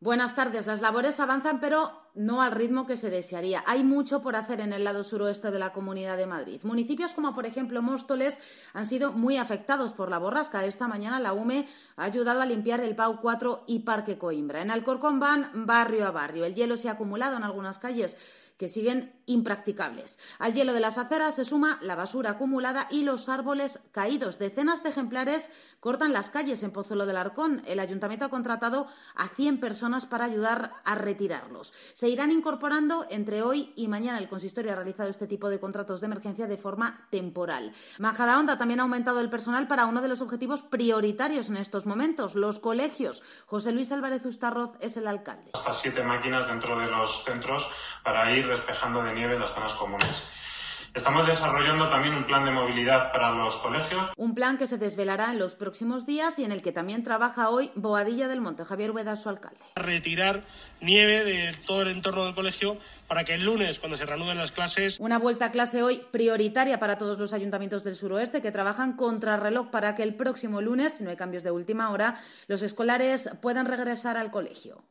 Buenas tardes. Las labores avanzan, pero no al ritmo que se desearía. Hay mucho por hacer en el lado suroeste de la Comunidad de Madrid. Municipios como, por ejemplo, Móstoles han sido muy afectados por la borrasca. Esta mañana la UME ha ayudado a limpiar el Pau 4 y Parque Coimbra. En Alcorcón van barrio a barrio. El hielo se ha acumulado en algunas calles que siguen impracticables. Al hielo de las aceras se suma la basura acumulada y los árboles caídos. Decenas de ejemplares cortan las calles en Pozuelo del Arcón. El ayuntamiento ha contratado a 100 personas para ayudar a retirarlos. Se irán incorporando entre hoy y mañana. El consistorio ha realizado este tipo de contratos de emergencia de forma temporal. Majadahonda también ha aumentado el personal para uno de los objetivos prioritarios en estos momentos, los colegios. José Luis Álvarez Ustarroz es el alcalde. Hasta 7 máquinas dentro de los centros para ir despejando de nieve las zonas comunes. Estamos desarrollando también un plan de movilidad para los colegios. Un plan que se desvelará en los próximos días y en el que también trabaja hoy Boadilla del Monte. Javier Ueda, su alcalde. Retirar nieve de todo el entorno del colegio para que el lunes, cuando se reanuden las clases... Una vuelta a clase hoy prioritaria para todos los ayuntamientos del suroeste que trabajan contrarreloj para que el próximo lunes, si no hay cambios de última hora, los escolares puedan regresar al colegio.